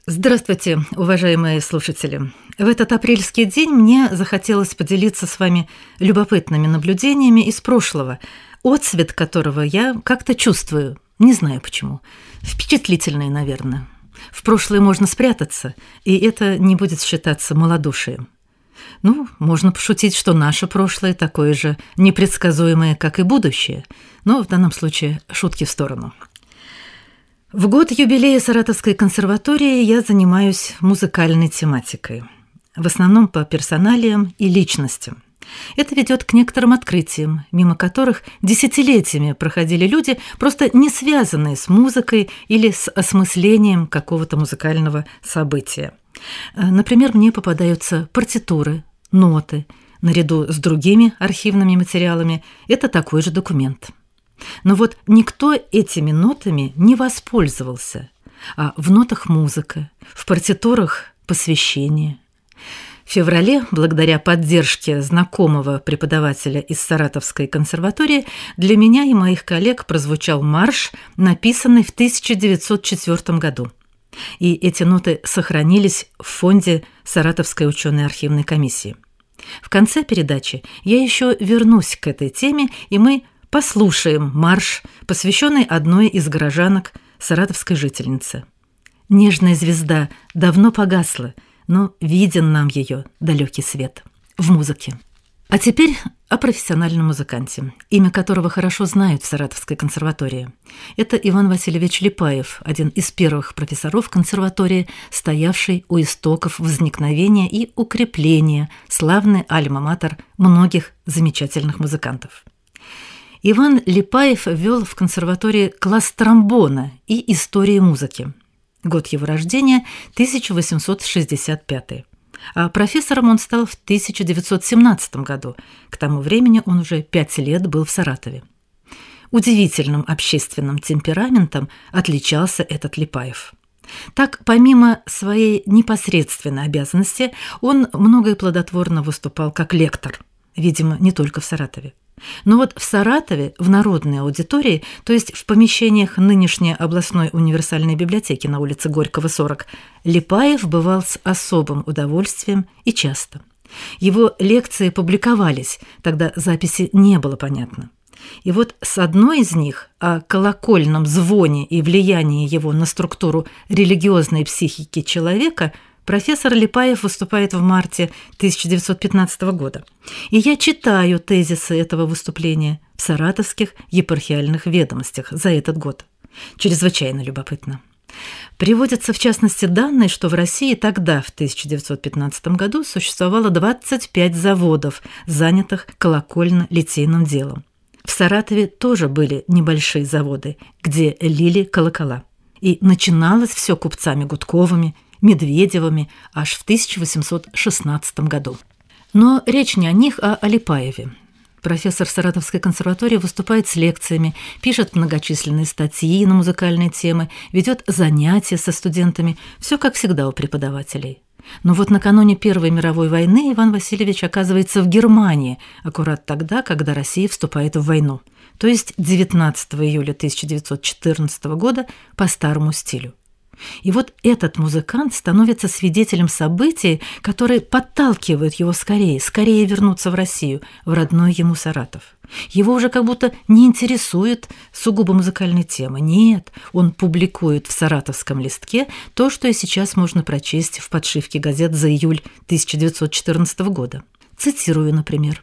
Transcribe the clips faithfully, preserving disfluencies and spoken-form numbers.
Здравствуйте, уважаемые слушатели! В этот апрельский день мне захотелось поделиться с вами любопытными наблюдениями из прошлого, отцвет которого я как-то чувствую, не знаю почему. Впечатлительные, наверное. В прошлое можно спрятаться, и это не будет считаться малодушием. Ну, можно пошутить, что наше прошлое такое же непредсказуемое, как и будущее, но в данном случае шутки в сторону. В год юбилея Саратовской консерватории я занимаюсь музыкальной тематикой, в основном по персоналиям и личностям. Это ведет к некоторым открытиям, мимо которых десятилетиями проходили люди, просто не связанные с музыкой или с осмыслением какого-то музыкального события. Например, мне попадаются партитуры, ноты. Наряду с другими архивными материалами это такой же документ. Но вот никто этими нотами не воспользовался, а в нотах музыка, в партитурах посвящение. В феврале, благодаря поддержке знакомого преподавателя из Саратовской консерватории, для меня и моих коллег прозвучал марш, написанный в тысяча девятьсот четвёртом году. И эти ноты сохранились в фонде Саратовской ученой архивной комиссии. В конце передачи я еще вернусь к этой теме, и мы послушаем марш, посвященный одной из горожанок, саратовской жительнице. Нежная звезда давно погасла, но виден нам ее далекий свет в музыке. А теперь о профессиональном музыканте, имя которого хорошо знают в Саратовской консерватории. Это Иван Васильевич Липаев, один из первых профессоров консерватории, стоявший у истоков возникновения и укрепления славной альма-матер многих замечательных музыкантов. Иван Липаев вел в консерватории класс тромбона и истории музыки. Год его рождения – тысяча восемьсот шестьдесят пятый. А профессором он стал в тысяча девятьсот семнадцатом году. К тому времени он уже пять лет был в Саратове. Удивительным общественным темпераментом отличался этот Липаев. Так, помимо своей непосредственной обязанности, он много и плодотворно выступал как лектор, видимо, не только в Саратове. Но вот в Саратове, в народной аудитории, то есть в помещениях нынешней областной универсальной библиотеки на улице Горького, сорок, Липаев бывал с особым удовольствием и часто. Его лекции публиковались, тогда записи не было понятно. И вот с одной из них, о колокольном звоне и влиянии его на структуру религиозной психики человека, профессор Липаев выступает в марте тысяча девятьсот пятнадцатого года. И я читаю тезисы этого выступления в саратовских епархиальных ведомостях за этот год. Чрезвычайно любопытно. Приводятся, в частности, данные, что в России тогда, в тысяча девятьсот пятнадцатом году, существовало двадцать пять заводов, занятых колокольно-литейным делом. В Саратове тоже были небольшие заводы, где лили колокола. И начиналось все купцами Гудковыми, Медведевыми аж в тысяча восемьсот шестнадцатом году. Но речь не о них, а о Липаеве. Профессор Саратовской консерватории выступает с лекциями, пишет многочисленные статьи на музыкальные темы, ведет занятия со студентами, все как всегда у преподавателей. Но вот накануне Первой мировой войны Иван Васильевич оказывается в Германии, аккурат тогда, когда Россия вступает в войну, то есть девятнадцатого июля тысяча девятьсот четырнадцатого года по старому стилю. И вот этот музыкант становится свидетелем событий, которые подталкивают его скорее, скорее вернуться в Россию, в родной ему Саратов. Его уже как будто не интересует сугубо музыкальная тема. Нет, он публикует в «Саратовском листке» то, что и сейчас можно прочесть в подшивке газет за июль тысяча девятьсот четырнадцатого года. Цитирую, например.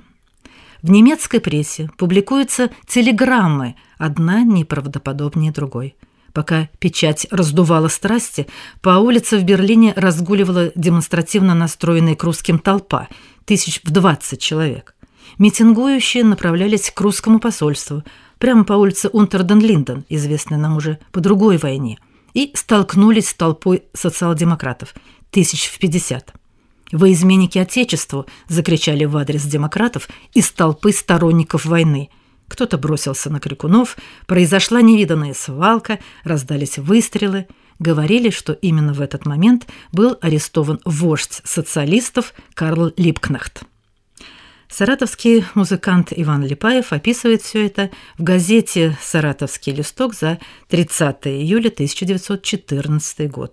В немецкой прессе публикуются телеграммы, одна неправдоподобнее другой. Пока печать раздувала страсти, по улице в Берлине разгуливала демонстративно настроенная к русским толпа, тысяч в двадцать человек. Митингующие направлялись к русскому посольству, прямо по улице Унтер-ден-Линден, известной нам уже по другой войне, и столкнулись с толпой социал-демократов, тысяч в пятьдесят. «Во изменники Отечеству!» – закричали в адрес демократов из толпы сторонников войны. Кто-то бросился на крикунов, произошла невиданная свалка, раздались выстрелы. Говорили, что именно в этот момент был арестован вождь социалистов Карл Либкнехт. Саратовский музыкант Иван Липаев описывает все это в газете «Саратовский листок» за тридцатое июля тысяча девятьсот четырнадцатый год.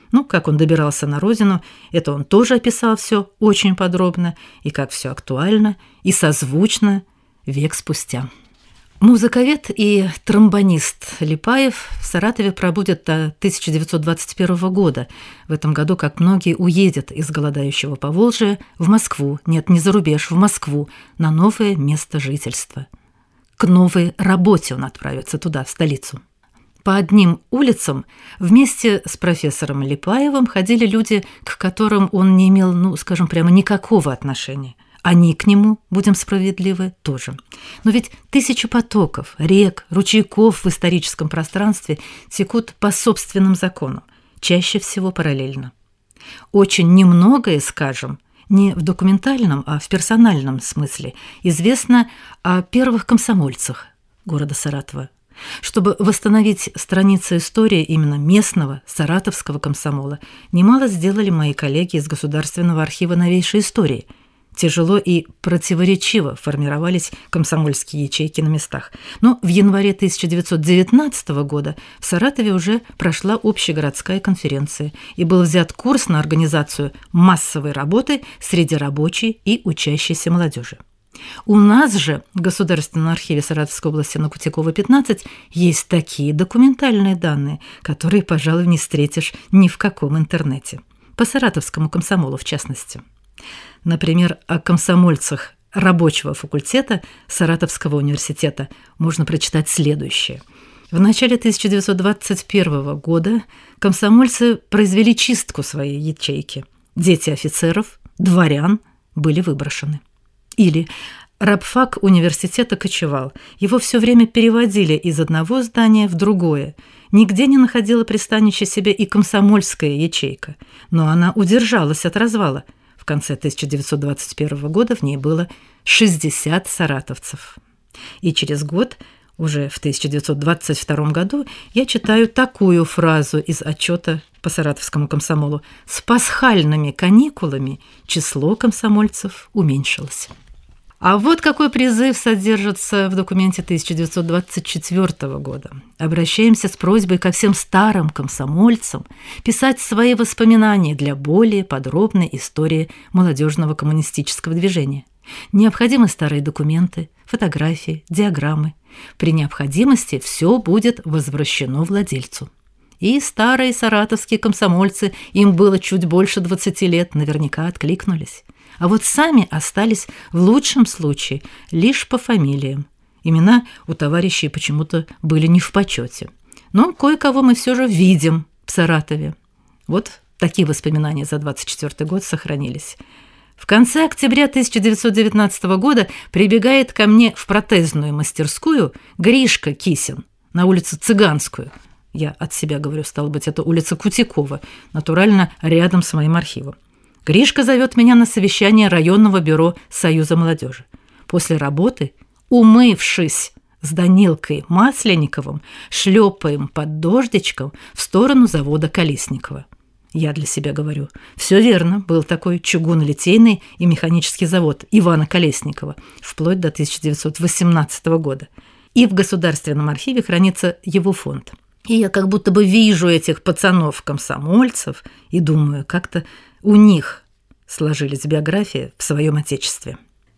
Ну, как он добирался на родину, это он тоже описал все очень подробно, и как все актуально и созвучно век спустя. Музыковед и тромбонист Липаев в Саратове пробудет до тысяча девятьсот двадцать первого года. В этом году, как многие, уедет из голодающего Поволжья в Москву, нет, не за рубеж, в Москву, на новое место жительства. К новой работе он отправится туда, в столицу. По одним улицам вместе с профессором Липаевым ходили люди, к которым он не имел, ну, скажем прямо, никакого отношения. Они к нему, будем справедливы, тоже. Но ведь тысячи потоков, рек, ручейков в историческом пространстве текут по собственным законам, чаще всего параллельно. Очень немногое, скажем, не в документальном, а в персональном смысле, известно о первых комсомольцах города Саратова. Чтобы восстановить страницы истории именно местного саратовского комсомола, немало сделали мои коллеги из Государственного архива новейшей истории. Тяжело и противоречиво формировались комсомольские ячейки на местах. Но в январе тысяча девятьсот девятнадцатого года в Саратове уже прошла общегородская конференция и был взят курс на организацию массовой работы среди рабочей и учащейся молодежи. У нас же в Государственном архиве Саратовской области на Кутякова, пятнадцать есть такие документальные данные, которые, пожалуй, не встретишь ни в каком интернете. По саратовскому комсомолу, в частности. Например, о комсомольцах рабочего факультета Саратовского университета можно прочитать следующее. В начале тысяча девятьсот двадцать первого года комсомольцы произвели чистку своей ячейки. Дети офицеров, дворян были выброшены. Или рабфак университета кочевал. Его все время переводили из одного здания в другое. Нигде не находила пристанище себе и комсомольская ячейка. Но она удержалась от развала. В конце тысяча девятьсот двадцать первого года в ней было шестьдесят саратовцев. И через год, уже в тысяча девятьсот двадцать втором году, я читаю такую фразу из отчета по саратовскому комсомолу: «С пасхальными каникулами число комсомольцев уменьшилось». А вот какой призыв содержится в документе тысяча девятьсот двадцать четвёртого года. Обращаемся с просьбой ко всем старым комсомольцам писать свои воспоминания для более подробной истории молодежного коммунистического движения. Необходимы старые документы, фотографии, диаграммы. При необходимости все будет возвращено владельцу. И старые саратовские комсомольцы, им было чуть больше двадцати лет, наверняка откликнулись. А вот сами остались в лучшем случае лишь по фамилиям. Имена у товарищей почему-то были не в почете. Но кое-кого мы все же видим в Саратове. Вот такие воспоминания за двадцать четвёртый год сохранились. В конце октября тысяча девятьсот девятнадцатого года прибегает ко мне в протезную мастерскую Гришка Кисин на улицу Цыганскую. Я от себя говорю, стало быть, это улица Кутякова, натурально рядом с моим архивом. Гришка зовет меня на совещание районного бюро Союза молодежи. После работы, умывшись с Данилкой Масленниковым, шлепаем под дождичком в сторону завода Колесникова. Я для себя говорю, все верно, был такой чугунолитейный и механический завод Ивана Колесникова, вплоть до тысяча девятьсот восемнадцатого года. И в Государственном архиве хранится его фонд. И я как будто бы вижу этих пацанов-комсомольцев и думаю, как-то у них сложились биографии в своем отечестве.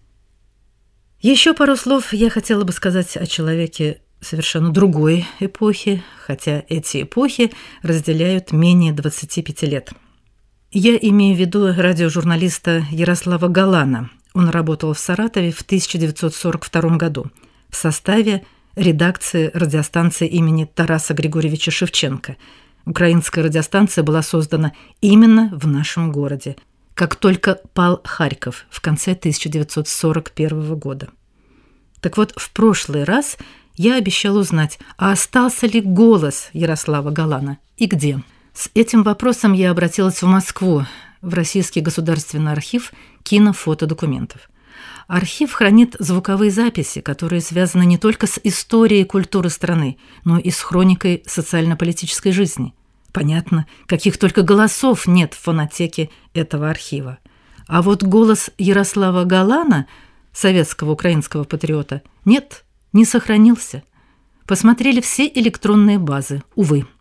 Еще пару слов я хотела бы сказать о человеке совершенно другой эпохи, хотя эти эпохи разделяют менее двадцати пяти лет. Я имею в виду радиожурналиста Ярослава Галана. Он работал в Саратове в тысяча девятьсот сорок втором году в составе редакции радиостанции имени Тараса Григорьевича Шевченко. Украинская радиостанция была создана именно в нашем городе, как только пал Харьков в конце тысяча девятьсот сорок первого года. Так вот, в прошлый раз я обещала узнать, а остался ли голос Ярослава Галана и где. С этим вопросом я обратилась в Москву, в Российский государственный архив кинофотодокументов. Архив хранит звуковые записи, которые связаны не только с историей культуры страны, но и с хроникой социально-политической жизни. Понятно, каких только голосов нет в фонотеке этого архива. А вот голос Ярослава Галана, советского украинского патриота, нет, не сохранился. Посмотрели все электронные базы, увы.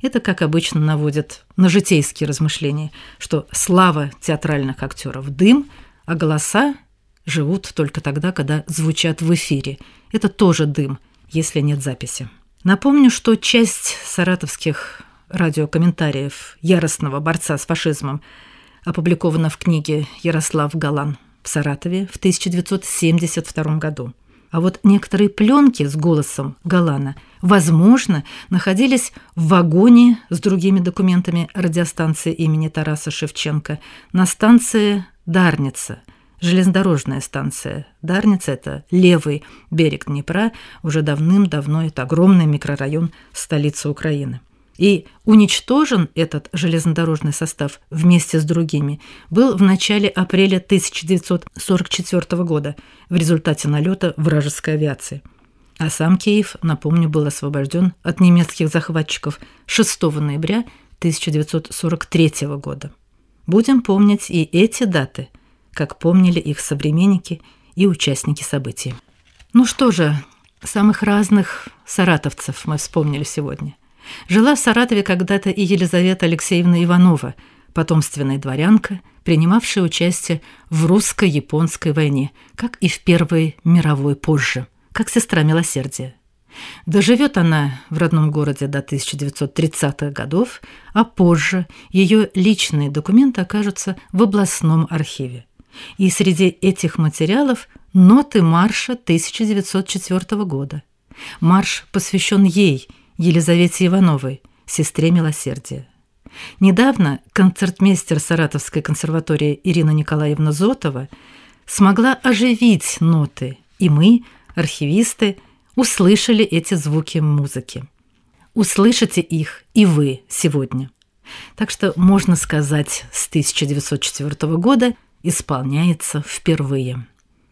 Это, как обычно, наводит на житейские размышления, что слава театральных актеров – дым, а голоса живут только тогда, когда звучат в эфире. Это тоже дым, если нет записи. Напомню, что часть саратовских радиокомментариев яростного борца с фашизмом опубликована в книге «Ярослав Галан» в Саратове в тысяча девятьсот семьдесят втором году. А вот некоторые пленки с голосом Галана, возможно, находились в вагоне с другими документами радиостанции имени Тараса Шевченко на станции Дарница, железнодорожная станция. Дарница – это левый берег Днепра, уже давным-давно это огромный микрорайон столицы Украины. И уничтожен этот железнодорожный состав вместе с другими был в начале апреля тысяча девятьсот сорок четвёртого года в результате налета вражеской авиации. А сам Киев, напомню, был освобожден от немецких захватчиков шестого ноября тысяча девятьсот сорок третьего года. Будем помнить и эти даты, как помнили их современники и участники событий. Ну что же, самых разных саратовцев мы вспомнили сегодня. Жила в Саратове когда-то и Елизавета Алексеевна Иванова, потомственная дворянка, принимавшая участие в русско-японской войне, как и в Первой мировой позже, как сестра милосердия. Доживет она в родном городе до тысяча девятьсот тридцатых годов, а позже ее личные документы окажутся в областном архиве. И среди этих материалов ноты марша тысяча девятьсот четвёртого года. Марш посвящен ей, Елизавете Ивановой, сестре милосердия. Недавно концертмейстер Саратовской консерватории Ирина Николаевна Зотова смогла оживить ноты, и мы, архивисты, услышали эти звуки музыки. Услышите их и вы сегодня. Так что, можно сказать, с тысяча девятьсот четвёртого года исполняется впервые.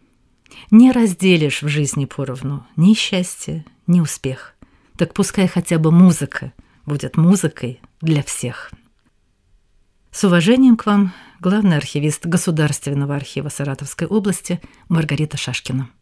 Не разделишь в жизни поровну ни счастье, ни успех. Так пускай хотя бы музыка будет музыкой для всех. С уважением к вам, главный архивист Государственного архива Саратовской области Маргарита Шашкина.